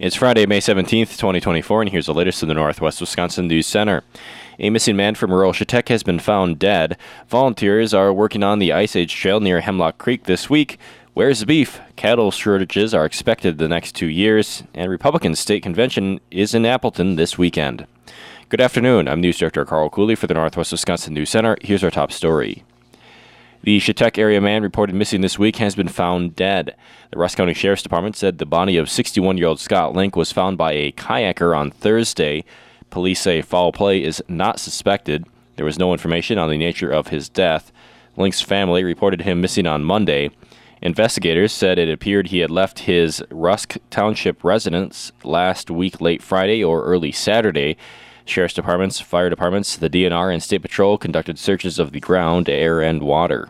It's Friday, May 17th, 2024, and here's the latest in the Northwest Wisconsin News Center. A missing man from rural Chetek has been found dead. Volunteers are working on the Ice Age Trail near Hemlock Creek this week. Where's the beef? Cattle shortages are expected the next 2 years, and Republican State Convention is in Appleton this weekend. Good afternoon. I'm News Director Carl Cooley for the Northwest Wisconsin News Center. Here's our top story. The Chetek area man reported missing this week has been found dead. The Rusk County Sheriff's Department said the body of 61-year-old Scott Link was found by a kayaker on Thursday. Police say foul play is not suspected. There was no information on the nature of his death. Link's family reported him missing on Monday. Investigators said it appeared he had left his Rusk Township residence last week late Friday or early Saturday. Sheriff's departments, fire departments, the DNR, and State Patrol conducted searches of the ground, air, and water.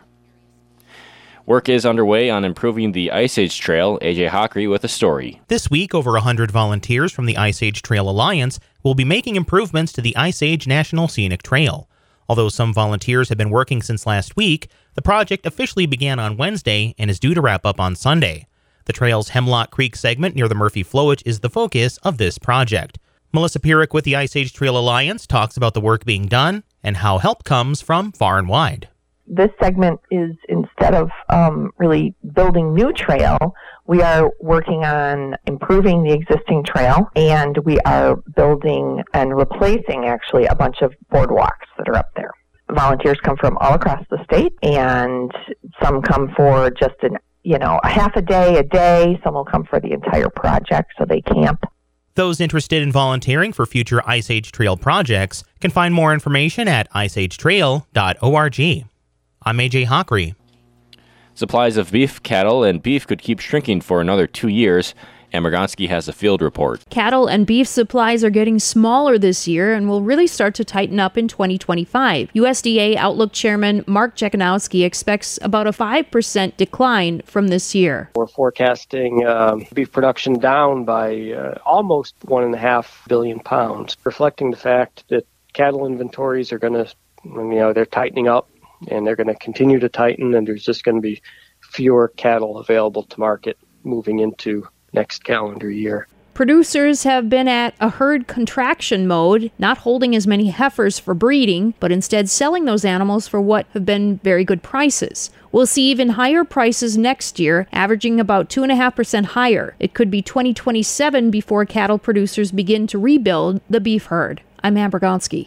Work is underway on improving the Ice Age Trail. AJ Hockery with a story. This week, over 100 volunteers from the Ice Age Trail Alliance will be making improvements to the Ice Age National Scenic Trail. Although some volunteers have been working since last week, the project officially began on Wednesday and is due to wrap up on Sunday. The trail's Hemlock Creek segment near the Murphy Flowage is the focus of this project. Melissa Pierrick with the Ice Age Trail Alliance talks about the work being done and how help comes from far and wide. This segment is, instead of really building new trail, we are working on improving the existing trail, and we are building and replacing, actually, a bunch of boardwalks that are up there. Volunteers come from all across the state, and some come for just a half a day. Some will come for the entire project, so they camp. Those interested in volunteering for future Ice Age Trail projects can find more information at iceagetrail.org. I'm AJ Hockery. Supplies of beef, cattle, and beef could keep shrinking for another 2 years. Ann Morgonski has a field report. Cattle and beef supplies are getting smaller this year and will really start to tighten up in 2025. USDA Outlook Chairman Mark Jekanowski expects about a 5% decline from this year. We're forecasting beef production down by almost 1.5 billion pounds, reflecting the fact that cattle inventories are going to, they're tightening up, and they're going to continue to tighten, and there's just going to be fewer cattle available to market moving into next calendar year. Producers have been at a herd contraction mode, not holding as many heifers for breeding, but instead selling those animals for what have been very good prices. We'll see even higher prices next year, averaging about 2.5% higher. It could be 2027 before cattle producers begin to rebuild the beef herd. I'm Ann Morgonski.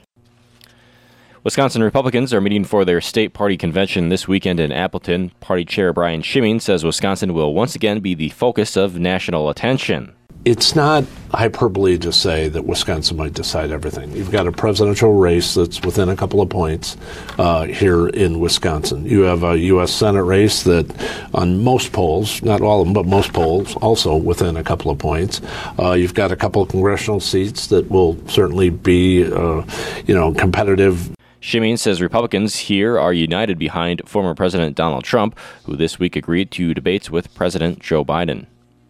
Wisconsin Republicans are meeting for their state party convention this weekend in Appleton. Party Chair Brian Schimming says Wisconsin will once again be the focus of national attention. It's not hyperbole to say that Wisconsin might decide everything. You've got a presidential race that's within a couple of points here in Wisconsin. You have a U.S. Senate race that on most polls, not all of them, but most polls, also within a couple of points. You've got a couple of congressional seats that will certainly be, competitive. Schimming says Republicans here are united behind former President Donald Trump, who this week agreed to debates with President Joe Biden.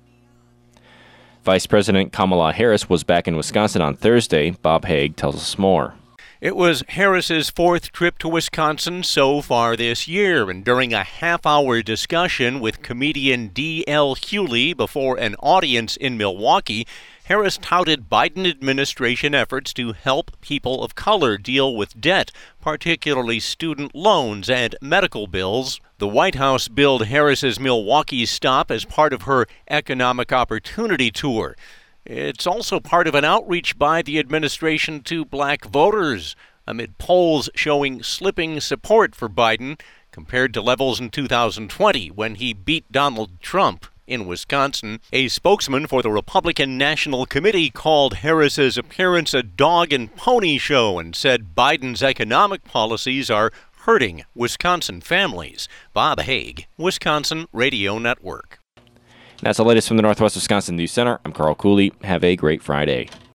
Vice President Kamala Harris was back in Wisconsin on Thursday. Bob Haig tells us more. It was Harris's fourth trip to Wisconsin so far this year, and during a half-hour discussion with comedian D.L. Hewley before an audience in Milwaukee, Harris touted Biden administration efforts to help people of color deal with debt, particularly student loans and medical bills. The White House billed Harris's Milwaukee stop as part of her Economic Opportunity Tour. It's also part of an outreach by the administration to black voters, amid polls showing slipping support for Biden compared to levels in 2020 when he beat Donald Trump in Wisconsin. A spokesman for the Republican National Committee called Harris's appearance a dog and pony show and said Biden's economic policies are hurting Wisconsin families. Bob Haig, Wisconsin Radio Network. That's the latest from the Northwest Wisconsin News Center. I'm Carl Cooley. Have a great Friday.